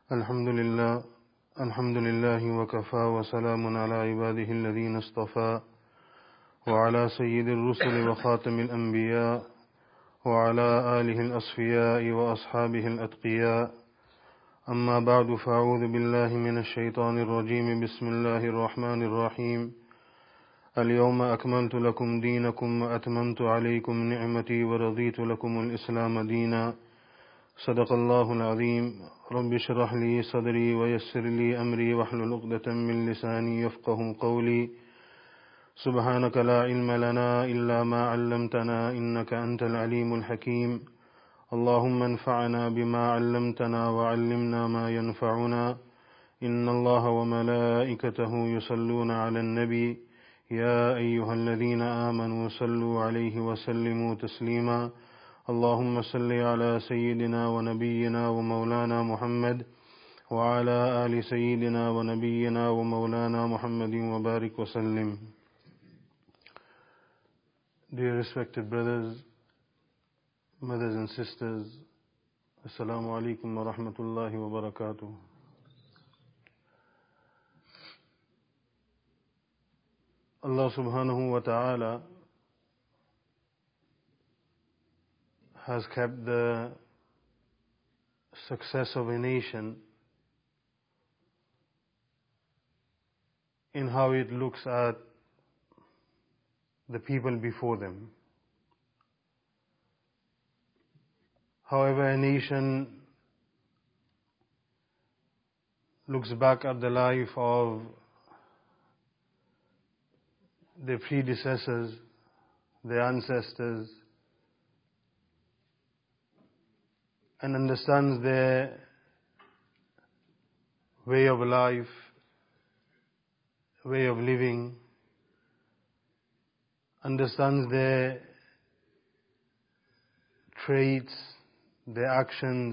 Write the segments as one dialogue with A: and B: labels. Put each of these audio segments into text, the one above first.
A: الحمد لله وكفى وسلام على عباده الذين اصطفى وعلى سيد الرسل وخاتم الأنبياء وعلى آله الأصفياء وأصحابه الأتقياء أما بعد فأعوذ بالله من الشيطان الرجيم بسم الله الرحمن الرحيم اليوم أكملت لكم دينكم وأتممت عليكم نعمتي ورضيت لكم الإسلام دينا صدق الله العظيم رب اشرح لي صدري ويسر لي أمري واحلل عقدة من لساني يفقه قولي سبحانك لا علم لنا إلا ما علمتنا إنك أنت العليم الحكيم اللهم انفعنا بما علمتنا وعلمنا ما ينفعنا إن الله وملائكته يصلون على النبي يا أيها الذين آمنوا صلوا عليه وسلموا تسليما اللهم صل على سيدنا ونبينا ومولانا محمد وعلى آل سيدنا ونبينا ومولانا محمد وبارك وسلم. Dear respected brothers, mothers and sisters, Assalamu alaikum wa rahmatullahi wa barakatuh. Allah subhanahu wa ta'ala has kept the success of a nation in how it looks at the people before them. However, a nation looks back at the life of their predecessors, their ancestors, and understands their way of life, way of living, understands their traits, their actions,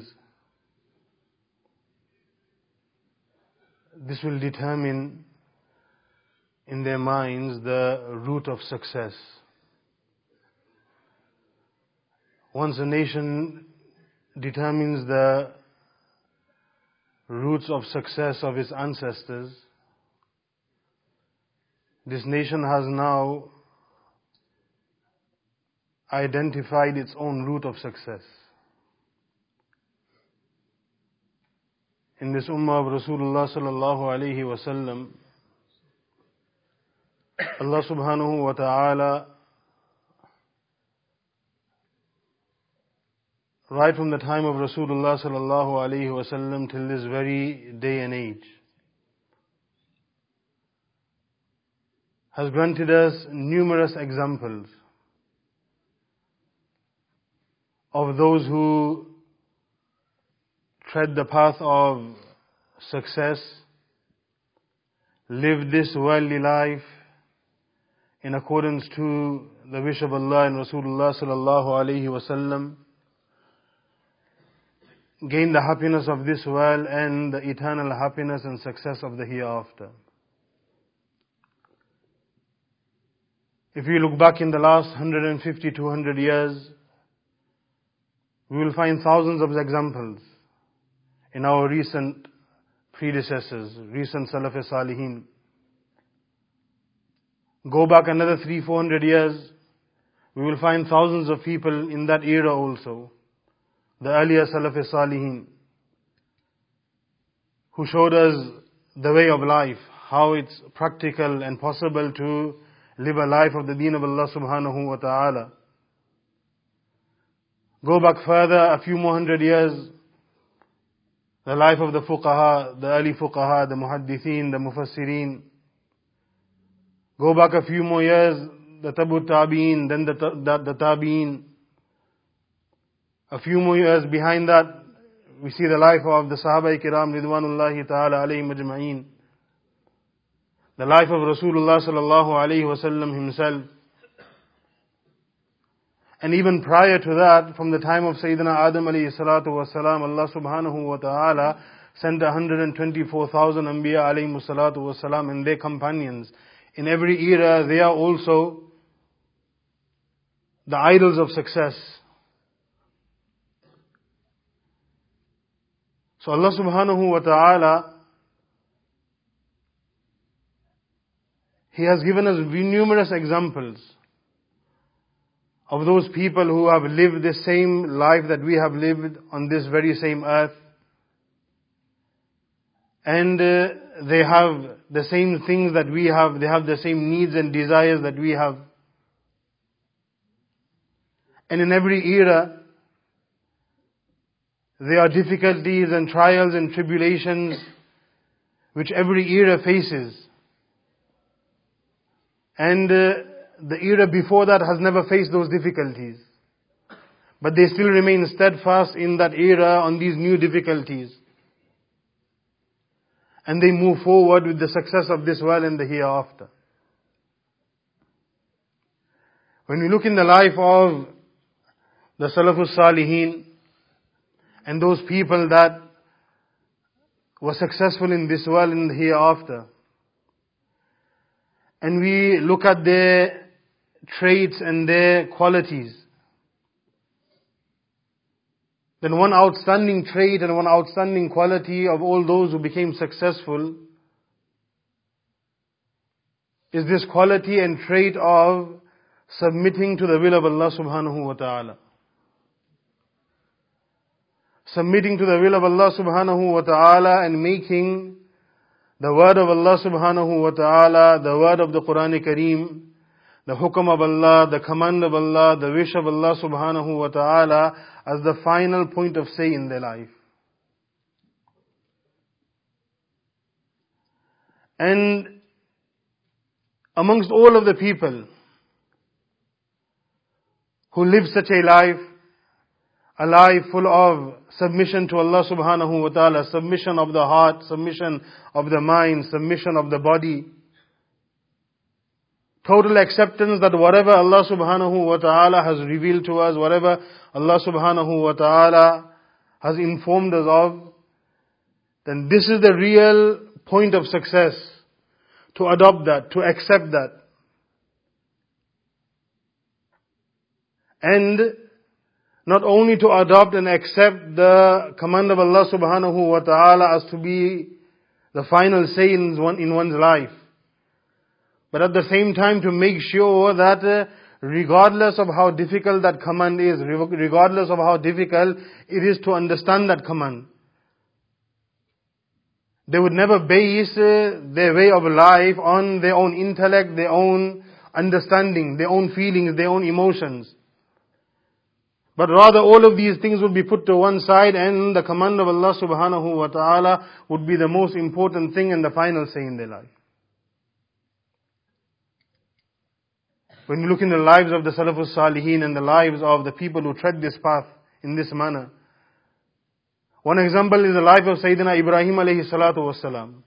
A: this will determine in their minds the root of success. Once a nation determines the roots of success of its ancestors, this nation has now identified its own root of success. In this ummah of Rasulullah sallallahu alayhi wa sallam, Allah subhanahu wa ta'ala, right from the time of Rasulullah sallallahu alayhi wa sallam till this very day and age, has granted us numerous examples of those who tread the path of success, live this worldly life in accordance to the wish of Allah and Rasulullah sallallahu alayhi wa sallam, gain the happiness of this world and the eternal happiness and success of the hereafter. If we look back in the last 150, 200 years, we will find thousands of examples in our recent predecessors, recent Salaf-e-Salihin. Go back another 300-400 years, we will find thousands of people in that era also, the earlier Salaf-e-Salihin, who showed us the way of life, how it's practical and possible to live a life of the deen of Allah subhanahu wa ta'ala. Go back further a few more hundred years, the life of the fuqaha, the early fuqaha, the muhaddithin, the mufassirin. Go back a few more years, the tabu tabi'in, then the tabi'in. A few more years behind that, we see the life of the Sahaba Kiram Ridwanullahi Ta'ala alayhim ajma'in. The life of Rasulullah sallallahu alayhi wa sallam himself. And even prior to that, from the time of Sayyidina Adam alayhi salatu wa salam, Allah subhanahu wa ta'ala sent 124,000 Anbiya alayhi salatu wa salam and their companions. In every era, they are also the idols of success. So Allah subhanahu wa ta'ala, He has given us numerous examples of those people who have lived the same life that we have lived on this very same earth. And they have the same things that we have. They have the same needs and desires that we have. And in every era, there are difficulties and trials and tribulations which every era faces. And the era before that has never faced those difficulties. But they still remain steadfast in that era on these new difficulties. And they move forward with the success of this world and the hereafter. When we look in the life of the Salafus Salihin and those people that were successful in this world and the hereafter, and we look at their traits and their qualities, then one outstanding trait and one outstanding quality of all those who became successful is this quality and trait of submitting to the will of Allah subhanahu wa ta'ala. Submitting to the will of Allah subhanahu wa ta'ala and making the word of Allah subhanahu wa ta'ala, the word of the Quran Kareem, the hukam of Allah, the command of Allah, the wish of Allah subhanahu wa ta'ala as the final point of say in their life. And amongst all of the people who live such a life full of submission to Allah subhanahu wa ta'ala, submission of the heart, submission of the mind, submission of the body, total acceptance that whatever Allah subhanahu wa ta'ala has revealed to us, whatever Allah subhanahu wa ta'ala has informed us of, then this is the real point of success. To adopt that, to accept that. And not only to adopt and accept the command of Allah subhanahu wa ta'ala as to be the final say in one's life, but at the same time to make sure that regardless of how difficult that command is, regardless of how difficult it is to understand that command, they would never base their way of life on their own intellect, their own understanding, their own feelings, their own emotions. But rather all of these things would be put to one side and the command of Allah subhanahu wa ta'ala would be the most important thing and the final say in their life. When we look in the lives of the Salafus Salihin and the lives of the people who tread this path in this manner, one example is the life of Sayyidina Ibrahim alayhi salatu wasalam.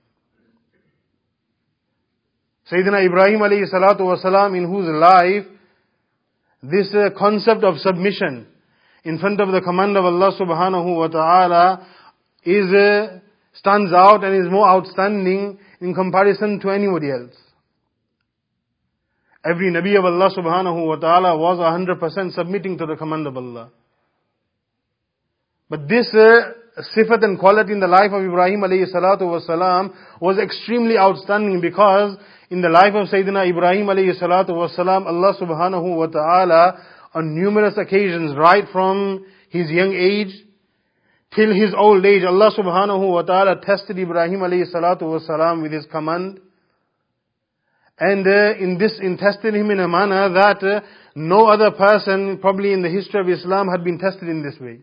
A: Sayyidina Ibrahim alayhi salatu wasalam, in whose life this concept of submission in front of the command of Allah subhanahu wa ta'ala stands out and is more outstanding in comparison to anybody else. Every Nabi of Allah subhanahu wa ta'ala was 100% submitting to the command of Allah. But this sifat and quality in the life of Ibrahim alayhi salatu wasalam was extremely outstanding, because in the life of Sayyidina Ibrahim alayhi salatu wasalam, Allah subhanahu wa ta'ala on numerous occasions, right from his young age till his old age, Allah subhanahu wa ta'ala tested Ibrahim alayhi salatu wasalam with his command. And in testing him in a manner that no other person probably in the history of Islam had been tested in this way.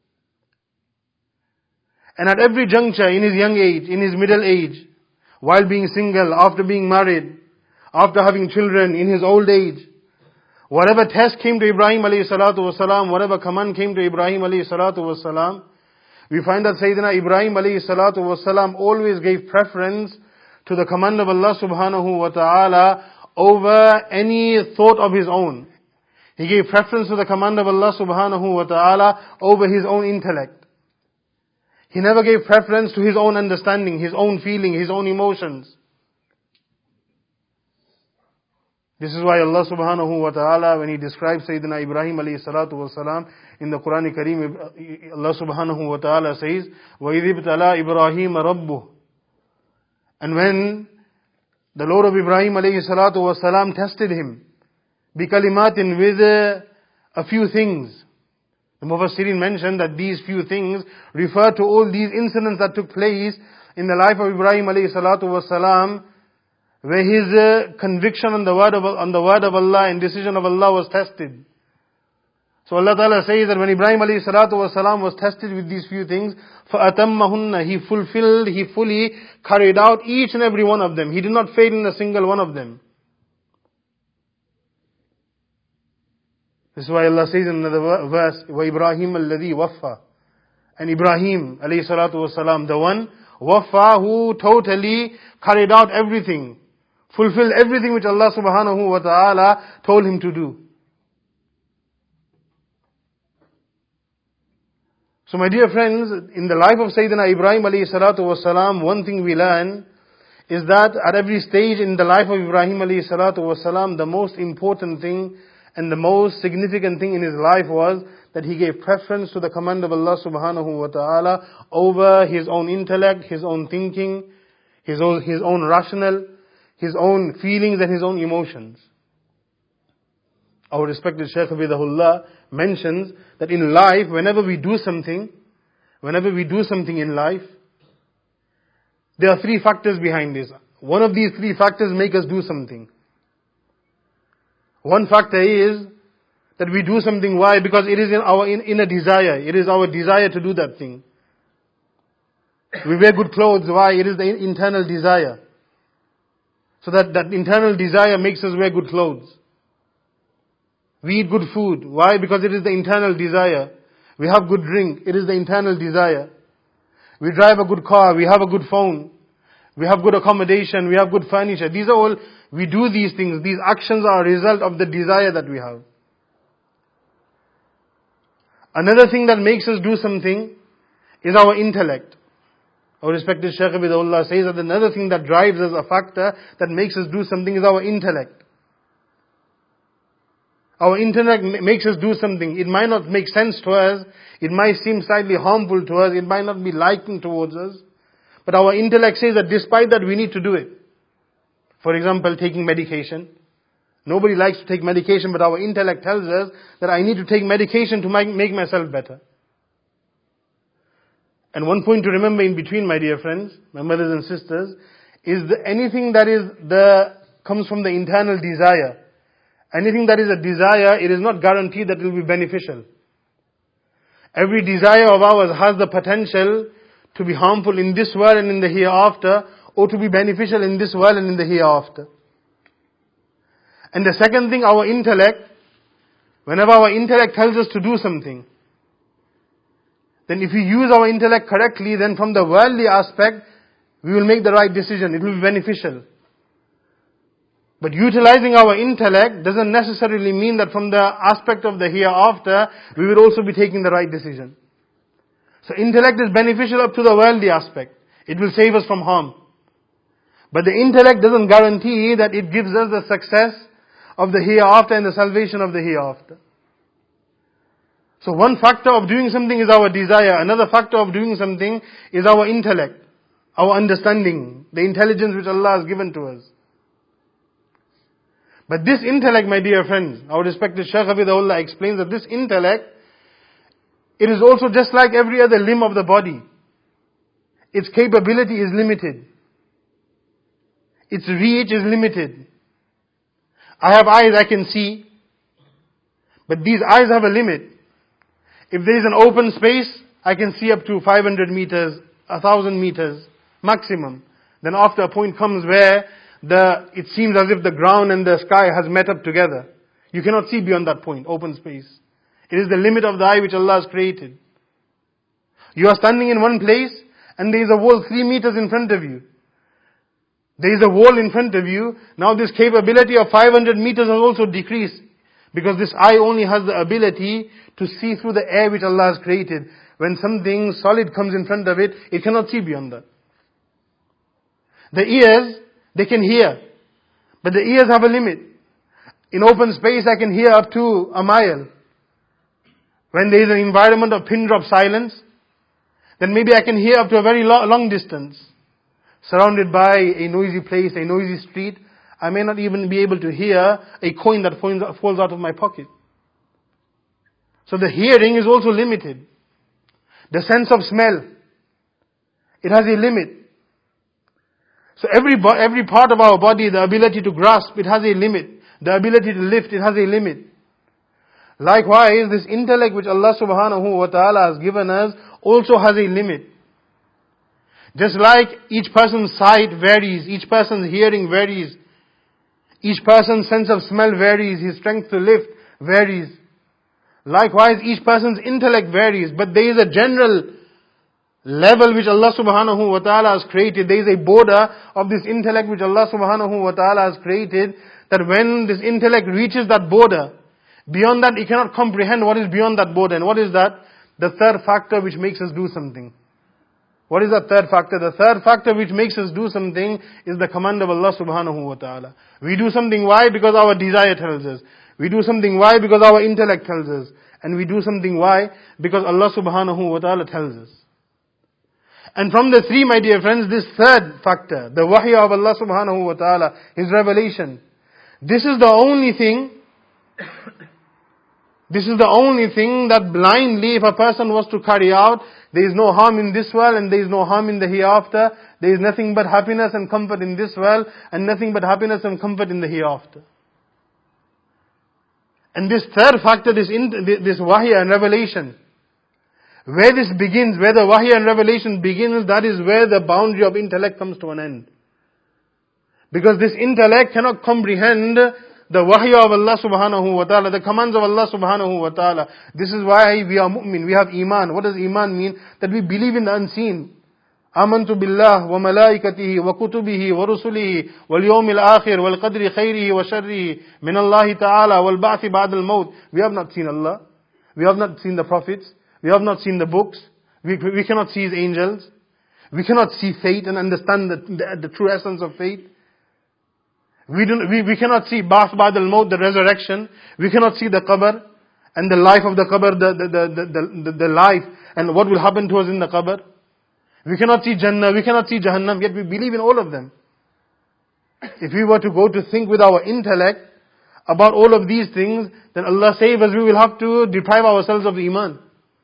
A: And at every juncture, in his young age, in his middle age, while being single, after being married, after having children, in his old age, whatever test came to Ibrahim alayhi salatu wasalam, whatever command came to Ibrahim alayhi salatu wasalam, we find that Sayyidina Ibrahim alayhi salatu wasalam always gave preference to the command of Allah subhanahu wa ta'ala over any thought of his own. He gave preference to the command of Allah subhanahu wa ta'ala over his own intellect. He never gave preference to his own understanding, his own feeling, his own emotions. This is why Allah subhanahu wa ta'ala, when He describes Sayyidina Ibrahim alayhi salatu wa salam in the Quran Kareem, Allah subhanahu wa ta'ala says, وَإِذِ ابْتَلَى إِبْرَاهِيمَ رَبُّهُ. And when the Lord of Ibrahim alayhi salatu wa salam tested him, بِكَلِمَاتٍ, with a few things. The Mufassirin mentioned that these few things refer to all these incidents that took place in the life of Ibrahim alayhi salatu wa salam, where his conviction on the word of Allah and decision of Allah was tested. So Allah Ta'ala says that when Ibrahim alayhi salatu wa salam was tested with these few things, فَأَتَمَّهُنَّ, he fulfilled, he fully carried out each and every one of them. He did not fail in a single one of them. This is why Allah says in another verse, وَإِبْرَاهِيمَ الَّذِي وَفَّى. And Ibrahim alayhi salatu wa salam, the one, wafa, who totally carried out everything, fulfilled everything which Allah subhanahu wa ta'ala told him to do. So my dear friends, in the life of Sayyidina Ibrahim alayhi salatu wa salam, one thing we learn is that at every stage in the life of Ibrahim alayhi salatu wa salam, the most important thing and the most significant thing in his life was that he gave preference to the command of Allah subhanahu wa ta'ala over his own intellect, his own thinking, his own rational, his own feelings and his own emotions. Our respected Shaykh Habibullah mentions that in life, whenever we do something in life, there are three factors behind this. One of these three factors make us do something. One factor is that we do something. Why? Because it is in our inner desire. It is our desire to do that thing. We wear good clothes. Why? It is the internal desire. So that internal desire makes us wear good clothes. We eat good food. Why? Because it is the internal desire. We have good drink. It is the internal desire. We drive a good car. We have a good phone. We have good accommodation. We have good furniture. These are all, we do these things. These actions are a result of the desire that we have. Another thing that makes us do something is our intellect. Our respected Shaykh Habibullah says that another thing that drives us, a factor that makes us do something, is our intellect. Our intellect makes us do something. It might not make sense to us. It might seem slightly harmful to us. It might not be liking towards us. But our intellect says that despite that, we need to do it. For example, taking medication. Nobody likes to take medication, but our intellect tells us that I need to take medication to make myself better. And one point to remember in between, my dear friends, my brothers and sisters, is that anything that comes from the internal desire, anything that is a desire, it is not guaranteed that it will be beneficial. Every desire of ours has the potential to be harmful in this world and in the hereafter, or to be beneficial in this world and in the hereafter. And the second thing, our intellect, whenever our intellect tells us to do something, then if we use our intellect correctly, then from the worldly aspect, we will make the right decision. It will be beneficial. But utilizing our intellect doesn't necessarily mean that from the aspect of the hereafter, we will also be taking the right decision. So intellect is beneficial up to the worldly aspect. It will save us from harm. But the intellect doesn't guarantee that it gives us the success of the hereafter and the salvation of the hereafter. So one factor of doing something is our desire. Another factor of doing something is our intellect, our understanding, the intelligence which Allah has given to us. But this intellect, my dear friends, our respected Shaykh Habibullah explains that this intellect, it is also just like every other limb of the body. Its capability is limited. Its reach is limited. I have eyes, I can see. But these eyes have a limit. If there is an open space, I can see up to 500 meters, 1,000 meters, maximum. Then after a point comes where it seems as if the ground and the sky has met up together. You cannot see beyond that point, open space. It is the limit of the eye which Allah has created. You are standing in one place and there is a wall 3 meters in front of you. There is a wall in front of you. Now this capability of 500 meters has also decreased. Because this eye only has the ability to see through the air which Allah has created. When something solid comes in front of it, it cannot see beyond that. The ears, they can hear. But the ears have a limit. In open space, I can hear up to a mile. When there is an environment of pin drop silence, then maybe I can hear up to a very long distance. Surrounded by a noisy place, a noisy street, I may not even be able to hear a coin that falls out of my pocket. So the hearing is also limited. The sense of smell, it has a limit. So every part of our body, the ability to grasp, it has a limit. The ability to lift, it has a limit. Likewise, this intellect which Allah subhanahu wa ta'ala has given us also has a limit. Just like each person's sight varies, each person's hearing varies, each person's sense of smell varies, his strength to lift varies. Likewise, each person's intellect varies, but there is a general level which Allah subhanahu wa ta'ala has created. There is a border of this intellect which Allah subhanahu wa ta'ala has created, that when this intellect reaches that border, beyond that it cannot comprehend what is beyond that border. And what is that? The third factor which makes us do something. What is that third factor? The third factor which makes us do something is the command of Allah subhanahu wa ta'ala. We do something why? Because our desire tells us. We do something why? Because our intellect tells us. And we do something why? Because Allah subhanahu wa ta'ala tells us. And from the three, my dear friends, this third factor, the wahy of Allah subhanahu wa ta'ala, His revelation. This is the only thing that blindly, if a person was to carry out, there is no harm in this world and there is no harm in the hereafter. There is nothing but happiness and comfort in this world and nothing but happiness and comfort in the hereafter. And this third factor, this wahy and revelation, where this begins, where the wahy and revelation begins, that is where the boundary of intellect comes to an end. Because this intellect cannot comprehend the wahy of Allah subhanahu wa ta'ala, the commands of Allah subhanahu wa ta'ala. This is why we are mu'min, we have iman. What does iman mean? That we believe in the unseen. Amantu billah wa malaikatihi wa kutubihi wa rusulihi wal yawmil akhir wal qadri khayrihi wa sharrihi min Allah ta'ala wal ba'thi ba'd al maut. We have not seen Allah. We have not seen the prophets. We have not seen the books. We cannot see His angels. We cannot see fate and understand the true essence of fate. We cannot see Ba'th Ba'd al-Maut, the resurrection. We cannot see the qabr and the life of the qabr, the life and what will happen to us in the qabr. We cannot see Jannah, we cannot see Jahannam, yet we believe in all of them. If we were to go to think with our intellect about all of these things, then Allah save us, we will have to deprive ourselves of iman.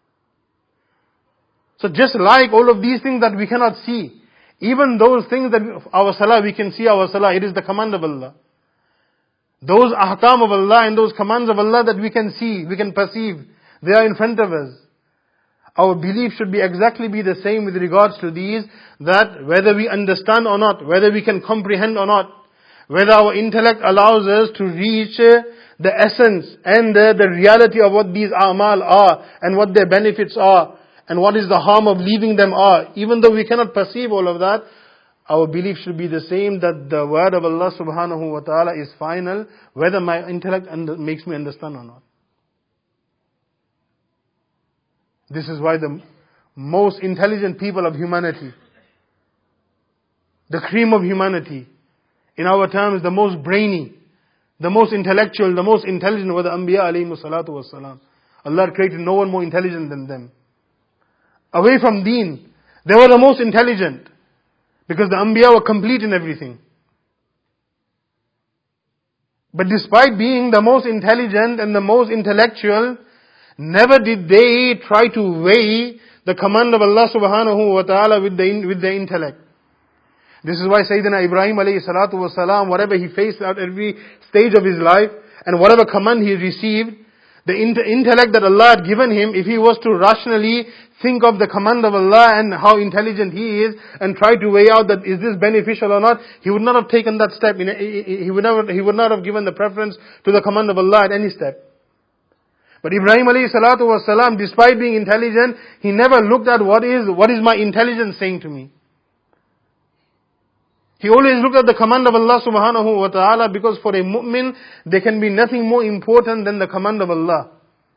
A: So just like all of these things that we cannot see, even those things that our salah, we can see our salah, it is the command of Allah. Those ahkam of Allah and those commands of Allah that we can see, we can perceive, they are in front of us. Our belief should be exactly the same with regards to these, that whether we understand or not, whether we can comprehend or not, whether our intellect allows us to reach the essence and the reality of what these a'mal are and what their benefits are, and what is the harm of leaving them are. Even though we cannot perceive all of that, our belief should be the same, that the word of Allah subhanahu wa ta'ala is final, whether my intellect makes me understand or not. This is why the most intelligent people of humanity, the cream of humanity, in our terms, the most brainy, the most intellectual, the most intelligent were the Anbiya alayhimu salatu wassalam. Allah created no one more intelligent than them. Away from deen, they were the most intelligent, because the Anbiya were complete in everything. But despite being the most intelligent and the most intellectual, never did they try to weigh the command of Allah subhanahu wa ta'ala with their intellect. This is why Sayyidina Ibrahim alayhi salatu wasalam, whatever he faced at every stage of his life, and whatever command he received, the intellect that Allah had given him, if he was to rationally think of the command of Allah and how intelligent he is, and try to weigh out that is this beneficial or not, he would not have taken that step. He would not have given the preference to the command of Allah at any step. But Ibrahim alayhi salatu wasalam, despite being intelligent, he never looked at what is my intelligence saying to me. He always looked at the command of Allah subhanahu wa ta'ala, because for a mu'min, there can be nothing more important than the command of Allah.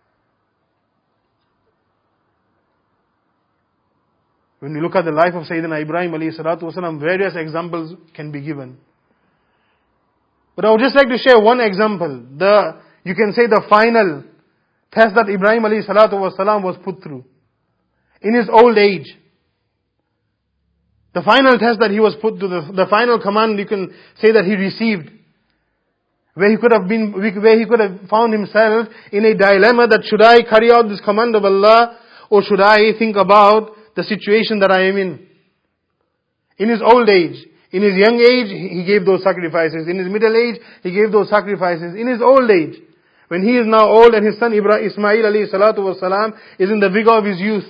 A: When we look at the life of Sayyidina Ibrahim alayhi salatu wasalam, various examples can be given. But I would just like to share one example. You can say the final test that Ibrahim alayhi salatu wasalam was put through. In his old age. The final test that he was put through, the final command you can say that he received. Where he could have found himself in a dilemma that should I carry out this command of Allah or should I think about the situation that I am in. In his old age. In his young age, he gave those sacrifices. In his middle age, he gave those sacrifices. In his old age, when he is now old and his son Ismail alayhi salatu wasalam is in the vigor of his youth.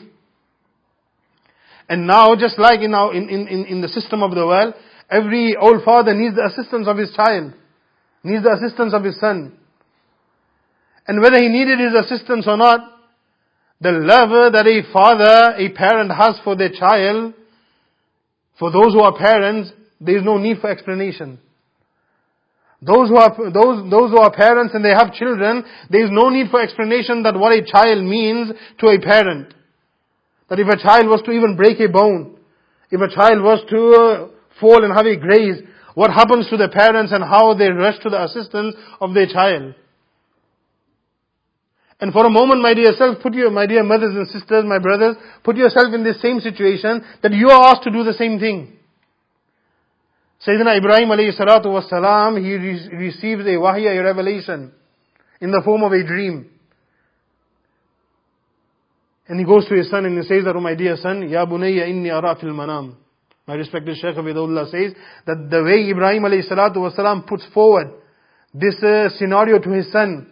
A: And now, just like in the system of the world, every old father needs the assistance of his child. Needs the assistance of his son. And whether he needed his assistance or not, the love that a parent has for their child, for those who are parents, there is no need for explanation. Those who are parents and they have children, there is no need for explanation that what a child means to a parent. That if a child was to even break a bone, if a child was to fall and have a graze, what happens to the parents and how they rush to the assistance of their child. And for a moment, my dear mothers and sisters, my brothers, put yourself in this same situation that you are asked to do the same thing. Sayyidina Ibrahim alayhi salatu wasalam, he receives a wahy, a revelation, in the form of a dream. And he goes to his son and he says that, oh my dear son, Ya bunayya inni ara fil manam. My respected Shaykh Abidullah says that the way Ibrahim alayhi salatu wasalam puts forward this scenario to his son,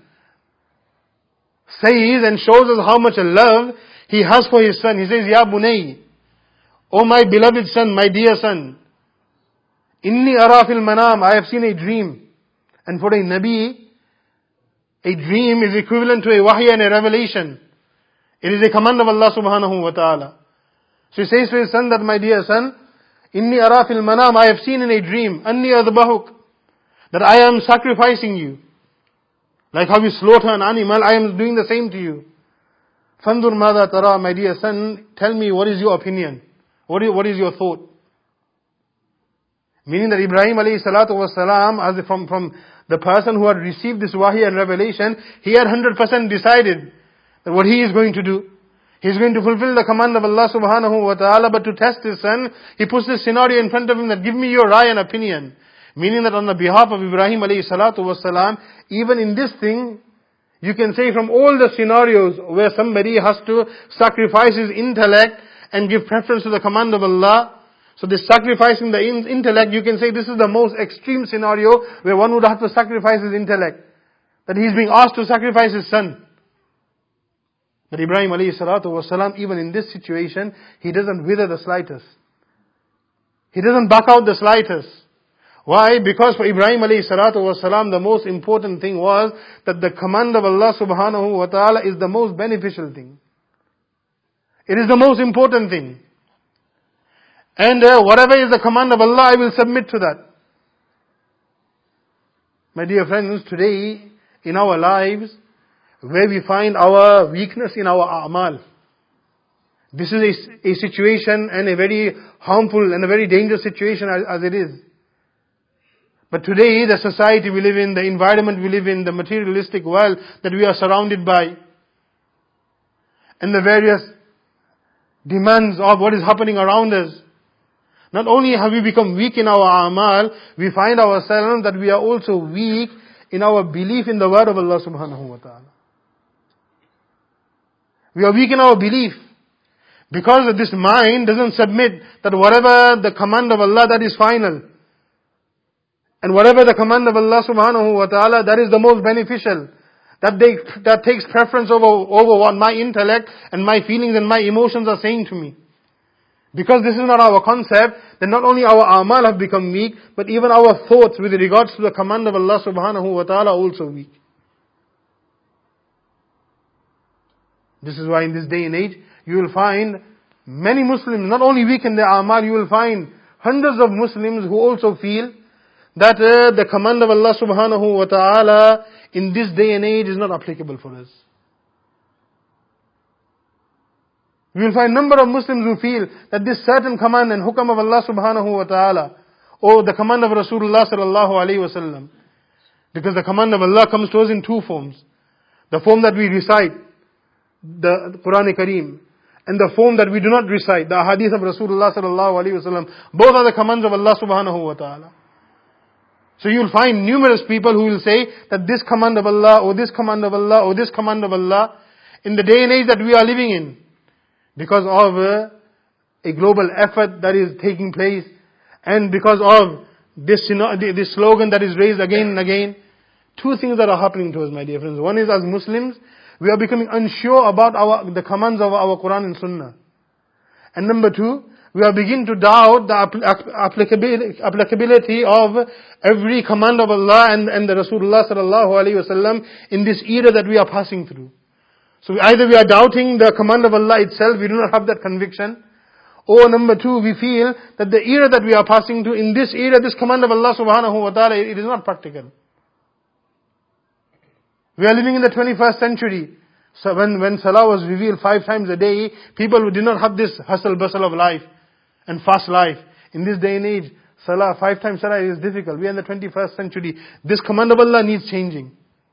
A: says and shows us how much love he has for his son. He says, Ya bunay, oh my beloved son, my dear son, Inni ara fil manam, I have seen a dream. And for a Nabi, a dream is equivalent to a wahy and a revelation. It is a command of Allah subhanahu wa ta'ala. So he says to his son that, my dear son, Inni ara fil manam, I have seen in a dream, Anni adbahuk, that I am sacrificing you. Like how you slaughter an animal, I am doing the same to you. Fandur madha tara, my dear son, tell me what is your opinion? What is your thought? Meaning that Ibrahim alayhi salatu wasalam, as from the person who had received this wahy and revelation, he had 100% decided that what he is going to do. He is going to fulfill the command of Allah subhanahu wa ta'ala, but to test his son, he puts this scenario in front of him that give me your eye and opinion. Meaning that on the behalf of Ibrahim alayhi salatu wasalam, even in this thing, you can say from all the scenarios where somebody has to sacrifice his intellect and give preference to the command of Allah, so this sacrificing the intellect, you can say this is the most extreme scenario where one would have to sacrifice his intellect. That he is being asked to sacrifice his son. But Ibrahim alayhi salatu wasalam, even in this situation, he doesn't wither the slightest. He doesn't back out the slightest. Why? Because for Ibrahim alayhi salatu wasalam, the most important thing was that the command of Allah subhanahu wa ta'ala is the most beneficial thing. It is the most important thing. And whatever is the command of Allah, I will submit to that. My dear friends, today in our lives, where we find our weakness in our a'mal, this is a situation and a very harmful and a very dangerous situation as it is. But today, the society we live in, the environment we live in, the materialistic world that we are surrounded by, and the various demands of what is happening around us, not only have we become weak in our a'mal, we find ourselves that we are also weak in our belief in the word of Allah subhanahu wa ta'ala. We are weak in our belief. Because this mind doesn't submit that whatever the command of Allah, that is final. And whatever the command of Allah subhanahu wa ta'ala, that is the most beneficial. That takes preference over what my intellect and my feelings and my emotions are saying to me. Because this is not our concept, then not only our a'mal have become weak, but even our thoughts with regards to the command of Allah subhanahu wa ta'ala are also weak. This is why in this day and age, you will find many Muslims, not only weak in their a'mal, you will find hundreds of Muslims who also feel that the command of Allah subhanahu wa ta'ala in this day and age is not applicable for us. We will find a number of Muslims who feel that this certain command and hukam of Allah subhanahu wa ta'ala, or the command of Rasulullah sallallahu alayhi wa sallam, Because the command of Allah comes to us in two forms. The form that we recite, the Quran Kareem, and the form that we do not recite, the hadith of Rasulullah sallallahu alaihi wasallam. Both are the commands of Allah subhanahu wa ta'ala. So you'll find numerous people who will say that this command of Allah, or this command of Allah, or this command of Allah, in the day and age that we are living in, because of a global effort that is taking place, and because of this slogan that is raised again and again. Two things that are happening to us, my dear friends. One is, as Muslims, we are becoming unsure about the commands of our Quran and Sunnah. And number two, we are beginning to doubt the applicability of every command of Allah and the Rasulullah sallallahu alaihi wasallam in this era that we are passing through. So either we are doubting the command of Allah itself, we do not have that conviction, or number two, we feel that the era that we are passing through, in this era, this command of Allah subhanahu wa ta'ala, it is not practical. We are living in the 21st century. So when Salah was revealed 5 times a day, people who did not have this hustle bustle of life and fast life. In this day and age, Salah, 5 times Salah is difficult. We are in the 21st century. This command of Allah needs changing.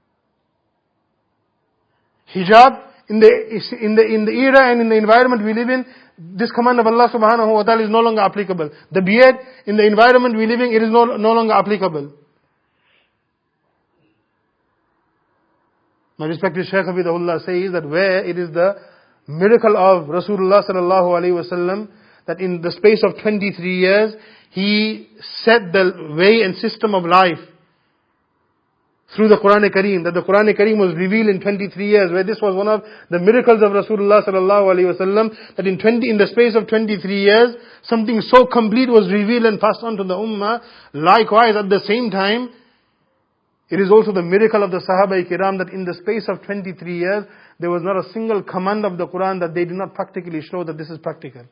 A: Hijab, in the era and in the environment we live in, this command of Allah subhanahu wa ta'ala is no longer applicable. The beard, in the environment we live in, it is no longer applicable. My respected Shaykh Hafidhahullah says that where it is the miracle of Rasulullah sallallahu alaihi wasallam, that in the space of 23 years, he set the way and system of life through the Quran Kareem, that the Quran Kareem was revealed in 23 years, where this was one of the miracles of Rasulullah sallallahu alaihi wasallam, that in the space of 23 years, something so complete was revealed and passed on to the ummah. Likewise, at the same time, it is also the miracle of the Sahaba Kiram that in the space of 23 years, there was not a single command of the Quran that they did not practically show that this is practical.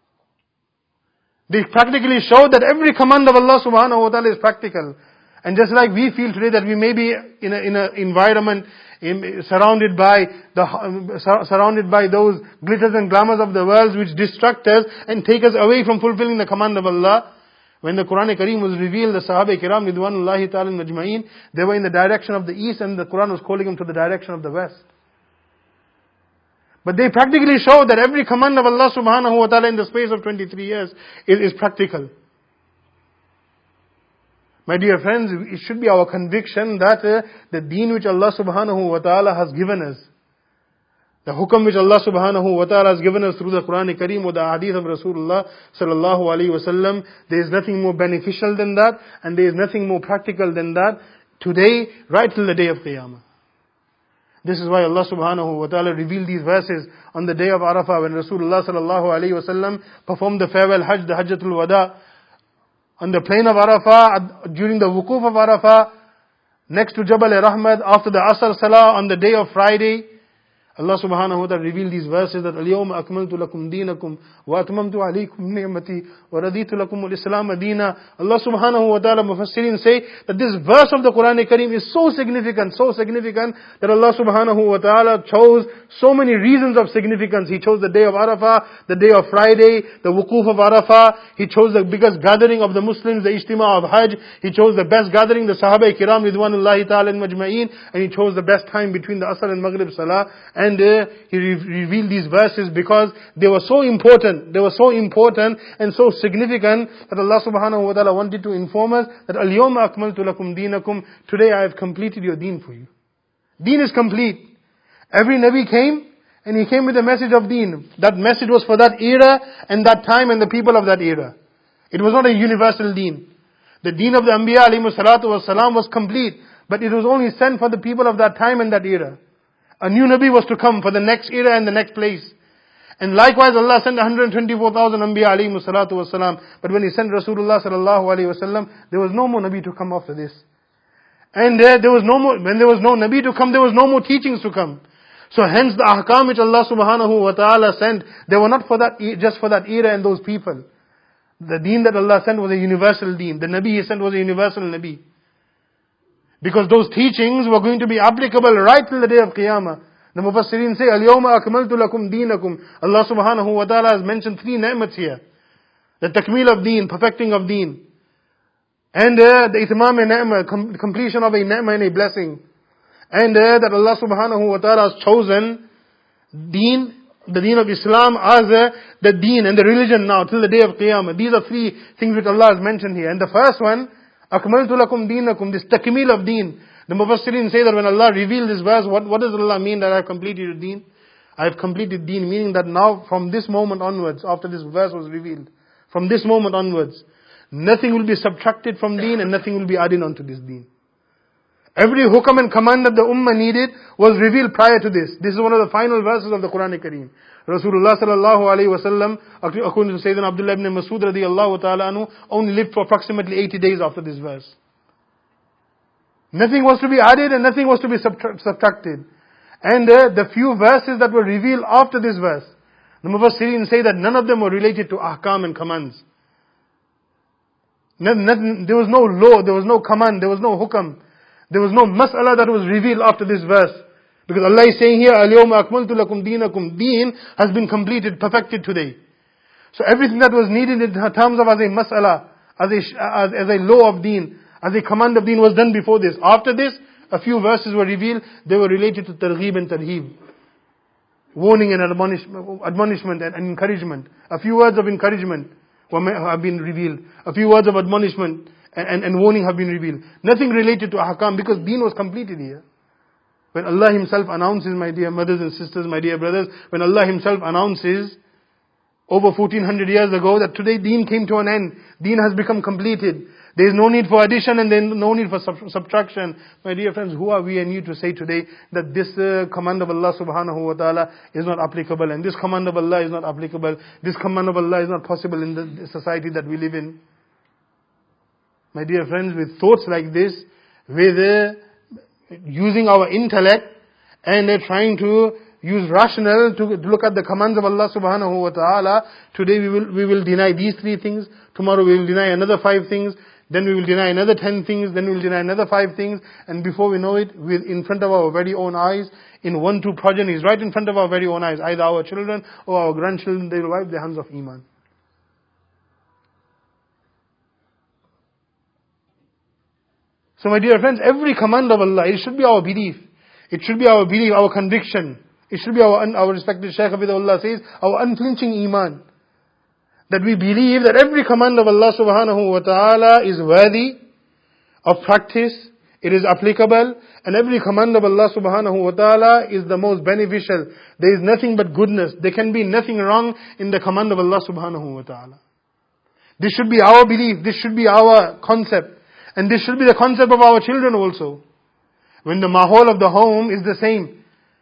A: They practically showed that every command of Allah subhanahu wa ta'ala is practical. And just like we feel today that we may be in an environment surrounded by those glitters and glamours of the world which distract us and take us away from fulfilling the command of Allah. When the Quran Kareem was revealed, the Sahaba Kiram Ridwanullahi ta'ala majma'een, they were in the direction of the east and the Quran was calling them to the direction of the west. But they practically showed that every command of Allah subhanahu wa ta'ala in the space of 23 years is practical. My dear friends, it should be our conviction that the deen which Allah subhanahu wa ta'ala has given us, the hukam which Allah subhanahu wa ta'ala has given us through the Quran Kareem or the hadith of Rasulullah sallallahu alaihi wasallam, there is nothing more beneficial than that, and there is nothing more practical than that, today, right till the day of Qiyamah. This is why Allah subhanahu wa ta'ala revealed these verses on the day of Arafah, when Rasulullah sallallahu alaihi wasallam performed the farewell Hajj, the Hajjatul Wada, on the plain of Arafah, during the wukuf of Arafah, next to Jabal Rahmat, after the Asr Salah on the day of Friday, Allah subhanahu wa ta'ala revealed these verses that Al-Yawma akmaltu lakum deenakum wa atmamtu alaykum ni'mati wa raditu lakum al-Islam deena. Allah subhanahu wa ta'ala Mufassirin say that this verse of the Quran Kareem is so significant that Allah subhanahu wa ta'ala chose so many reasons of significance. He chose the day of Arafah, the day of Friday, the wukuf of Arafah. He chose the biggest gathering of the Muslims, the Ijtima of Hajj. He chose the best gathering, the Sahaba Kiram Ridwanullahi ta'ala majma'een, and he chose the best time between the Asr and Maghrib Salah. And he revealed these verses because they were so important. They were so important and so significant that Allah subhanahu wa ta'ala wanted to inform us that Al-Yawma akmaltu lakum deenakum, today I have completed your deen for you. Deen is complete. Every Nabi came and he came with a message of deen. That message was for that era and that time and the people of that era. It was not a universal deen. The deen of the Anbiya alayhimu salatu was salam was complete, but it was only sent for the people of that time and that era. A new Nabi was to come for the next era and the next place. And likewise Allah sent 124,000 Anbiya alayhimu salatu wasalam. But when He sent Rasulullah sallallahu alayhi wasallam, there was no more Nabi to come after this. And there was no more, when there was no Nabi to come, there was no more teachings to come. So hence the ahkam which Allah subhanahu wa ta'ala sent, they were not for that, just for that era and those people. The deen that Allah sent was a universal deen. The Nabi He sent was a universal Nabi. Because those teachings were going to be applicable right till the day of Qiyamah. The Mufassirin say, Al-Yawma akmaltu lakum deenakum. Allah subhanahu wa ta'ala has mentioned 3 ni'mats here. The takmeel of deen, perfecting of deen. And the itmam and ni'mah, completion of a ni'mah and a blessing. And that Allah subhanahu wa ta'ala has chosen deen, the deen of Islam as the deen and the religion now till the day of Qiyamah. These are three things which Allah has mentioned here. And the first one, akmaltu lakum deenakum, this takmeel of deen. The Mufassirin say that when Allah revealed this verse, what does Allah mean that I have completed deen? I have completed deen, meaning that now from this moment onwards, after this verse was revealed, from this moment onwards, nothing will be subtracted from deen and nothing will be added onto this deen. Every hukam and command that the ummah needed was revealed prior to this. This is one of the final verses of the Quran Kareem. Rasulullah sallallahu alayhi wa sallam, according to Sayyidina Abdullah ibn Masud radiyallahu ta'ala anhu, only lived for approximately 80 days after this verse. Nothing was to be added and nothing was to be subtracted. And the few verses that were revealed after this verse, the Mufassirin say that none of them were related to ahkam and commands. There was no law, there was no command, there was no hukam. There was no mas'ala that was revealed after this verse. Because Allah is saying here, Al-yawma akmaltu lakum deenakum. Deen has been completed, perfected today. So everything that was needed in terms of as a mas'ala, as a law of deen, as a command of deen was done before this. After this, a few verses were revealed. They were related to targheeb and tarheeb. Warning and admonishment and encouragement. A few words of encouragement have been revealed. A few words of admonishment and warning have been revealed. Nothing related to ahkam because deen was completed here. When Allah Himself announces, my dear mothers and sisters, my dear brothers, when Allah Himself announces over 1400 years ago that today deen came to an end, deen has become completed. There is no need for addition and there is no need for subtraction. My dear friends, who are we and you to say today that this command of Allah subhanahu wa ta'ala is not applicable and this command of Allah is not applicable, this command of Allah is not possible in the society that we live in? My dear friends, with thoughts like this, with using our intellect and trying to use rational to look at the commands of Allah subhanahu wa ta'ala, today we will deny these 3 things, tomorrow we will deny another 5 things, then we will deny another 10 things, then we will deny another 5 things, and before we know it, in front of our very own eyes, in 1-2 progenies, right in front of our very own eyes, either our children or our grandchildren, they will wipe their hands of iman. So my dear friends, every command of Allah, it should be our belief. It should be our belief, our conviction. It should be our respected Shaykh Hafidhullah says, our unflinching iman. That we believe that every command of Allah subhanahu wa ta'ala is worthy of practice, it is applicable, and every command of Allah subhanahu wa ta'ala is the most beneficial. There is nothing but goodness. There can be nothing wrong in the command of Allah subhanahu wa ta'ala. This should be our belief, this should be our concept. And this should be the concept of our children also. When the mahol of the home is the same.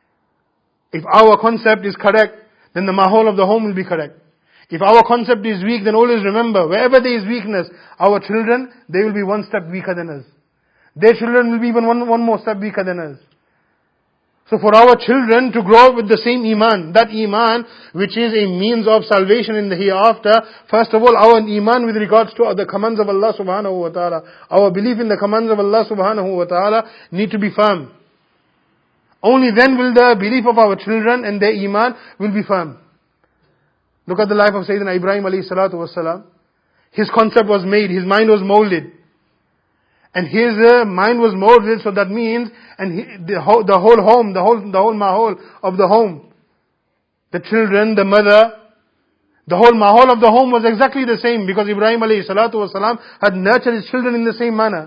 A: If our concept is correct, then the mahol of the home will be correct. If our concept is weak, then always remember, wherever there is weakness, our children, they will be one step weaker than us. Their children will be even one more step weaker than us. So for our children to grow up with the same iman, that iman which is a means of salvation in the hereafter, first of all our iman with regards to the commands of Allah subhanahu wa ta'ala, our belief in the commands of Allah subhanahu wa ta'ala need to be firm. Only then will the belief of our children and their iman will be firm. Look at the life of Sayyidina Ibrahim alayhi salatu wasalam. His concept was made, his mind was molded. And his mind was molded, so that means, and the whole home, the whole mahol of the home, the children, the mother, the whole mahol of the home was exactly the same, because Ibrahim alayhi salatu wasalam had nurtured his children in the same manner.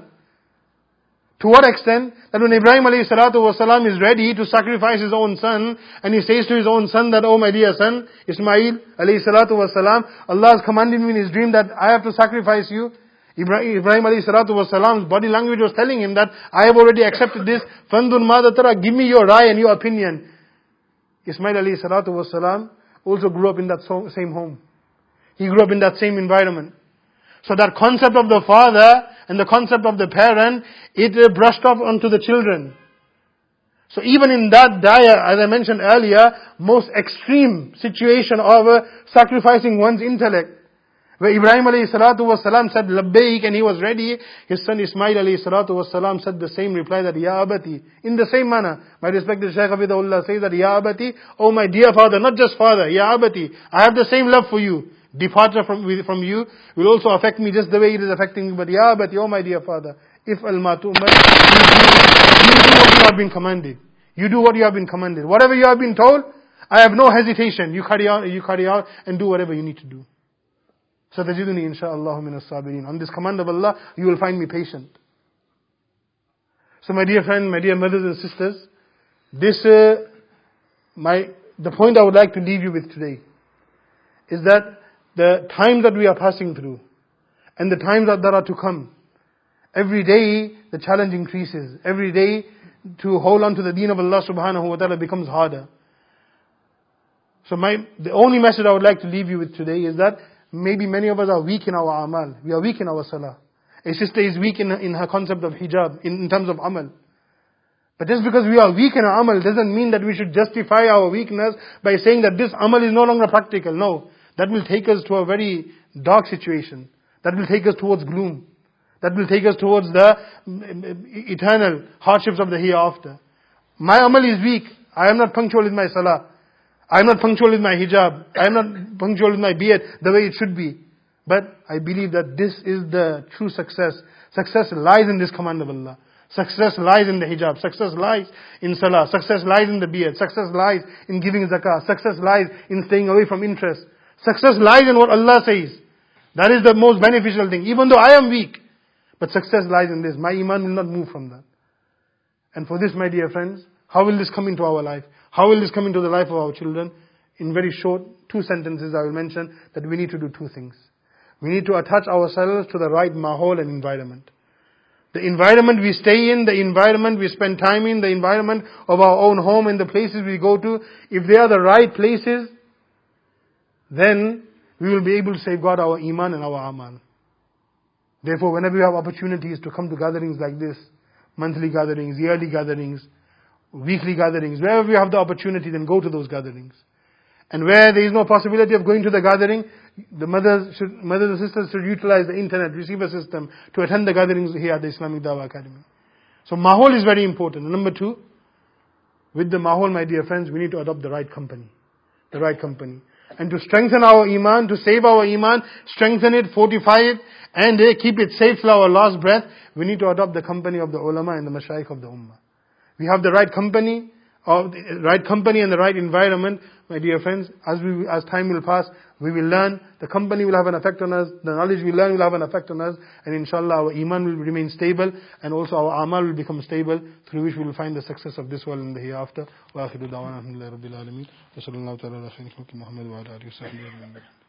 A: To what extent? That when Ibrahim alayhi salatu wasalam is ready to sacrifice his own son, and he says to his own son that, oh my dear son, Ismail alayhi salatu wasalam, Allah has commanded me in his dream that I have to sacrifice you. Ibrahim alayhi salatu wasalam's body language was telling him that I have already accepted this. Fandun madatara, give me your rai and your opinion. Ismail alayhi salatu wasalam also grew up in that same home. He grew up in that same environment. So that concept of the father and the concept of the parent, it brushed off onto the children. So even in that dire, as I mentioned earlier, most extreme situation of sacrificing one's intellect, where Ibrahim alayhi salatu wasalam said labbaik and he was ready, his son Ismail alayhi salatu wasalam said the same reply, that Ya abati. In the same manner, my respected Shaykh Hafidhullah says that Ya abati, oh my dear father, not just father, Ya abati, I have the same love for you. departure from you will also affect me just the way it is affecting me. But you're my dear father. If al-matu, you do what you have been commanded. You do what you have been commanded. Whatever you have been told, I have no hesitation. You carry out and do whatever you need to do. Satajiduni insha'Allah min as-sabirin. On this command of Allah, you will find me patient. So my dear friend, my dear mothers and sisters, the point I would like to leave you with today is that the times that we are passing through and the times that are to come, every day the challenge increases. Every day to hold on to the deen of Allah subhanahu wa ta'ala becomes harder. So the only message I would like to leave you with today is that maybe many of us are weak in our amal. We are weak in our salah. A sister is weak in her concept of hijab, in terms of amal. But just because we are weak in our amal doesn't mean that we should justify our weakness by saying that this amal is no longer practical. No. That will take us to a very dark situation. That will take us towards gloom. That will take us towards the eternal hardships of the hereafter. My amal is weak. I am not punctual with my salah. I am not punctual with my hijab. I am not punctual with my beard the way it should be. But I believe that this is the true success. Success lies in this command of Allah. Success lies in the hijab. Success lies in salah. Success lies in the beard. Success lies in giving zakah. Success lies in staying away from interest. Success lies in what Allah says. That is the most beneficial thing. Even though I am weak, but success lies in this. My iman will not move from that. And for this, my dear friends, how will this come into our life? How will this come into the life of our children? In very short, 2 sentences I will mention that we need to do 2 things. We need to attach ourselves to the right mahol and environment. The environment we stay in, the environment we spend time in, the environment of our own home and the places we go to, if they are the right places, then we will be able to safeguard our iman and our amal. Therefore, whenever we have opportunities to come to gatherings like this, monthly gatherings, yearly gatherings, weekly gatherings, wherever we have the opportunity, then go to those gatherings. And where there is no possibility of going to the gathering, the mothers and sisters should utilize the internet receiver system to attend the gatherings here at the Islamic Dawah Academy. So mahol is very important. And number 2, with the mahol, my dear friends, we need to adopt the right company. The right company. And to strengthen our iman, to save our iman, strengthen it, fortify it, and keep it safe till our last breath, we need to adopt the company of the ulama and the mashayikh of the ummah. We have the right company, and the right environment, my dear friends. As time will pass, we will learn. The company will have an effect on us. The knowledge we learn will have an effect on us. And inshallah, our iman will remain stable. And also our amal will become stable, through which we will find the success of this world and the hereafter. Wa akhiru da'wana alhamdulillahi rabbil alameen. Wa sallallahu ta'ala ala khayril khalqi Muhammad wa ala alihi wa sahbihi ajma'in.